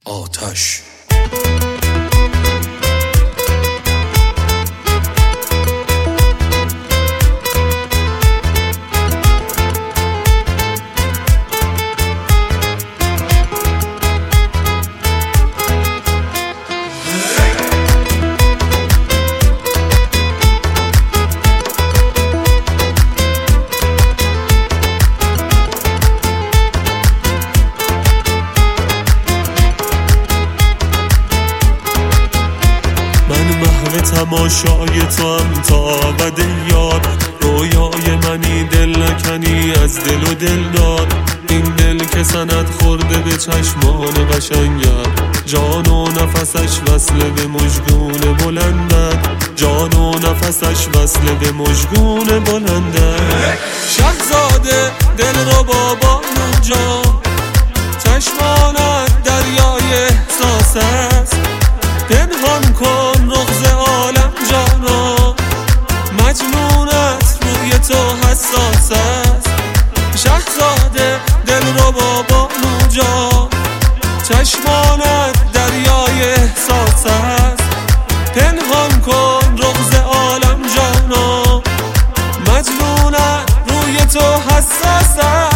آتش تماشای تو هم تا ابد یار، رویای منی دل نکنی از دل و دلدار. این دل که سند خورده به چشمان قشنگت، جان و نفسش وصل به مژگون بلندت، جان و نفسش وصل به مژگون بلندت. شهزاده دل رو بابا جان، چشمانت دریای احساس است. پنهان کن رغز عالم جانا، مجنونت روی تو حساس است. شهزاده دل رو بابا جان، چشمانت دریای احساس است. پنهان کن رغز عالم جانا، مجنونت روی تو حساس است.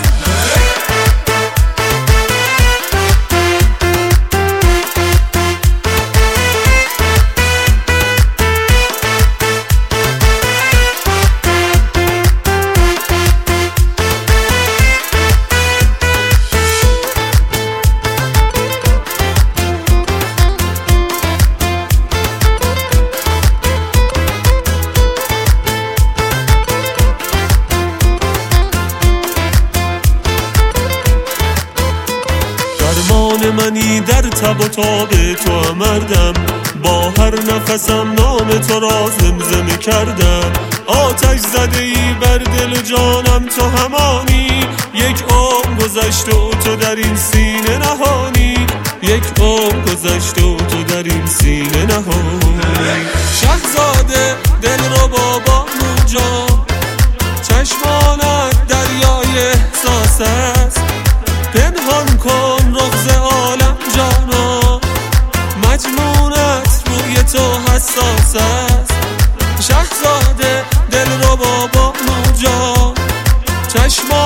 منی در تب و تاب تو مردم، با هر نفسم نام تو را زمزمه کردم. آتش زده ای بر دل و جانم تو همانی، یک عمر گذشت و تو در این سینه نهانی، یک عمر گذشت و تو در این سینه نهانی. شهزاده دل رو بابا جان، چشمانت دریای احساس است. پنهان کن رغز عالم جانا، مجنونت روی تو حساس است. شهزاده دل رو بابا جان، چشمان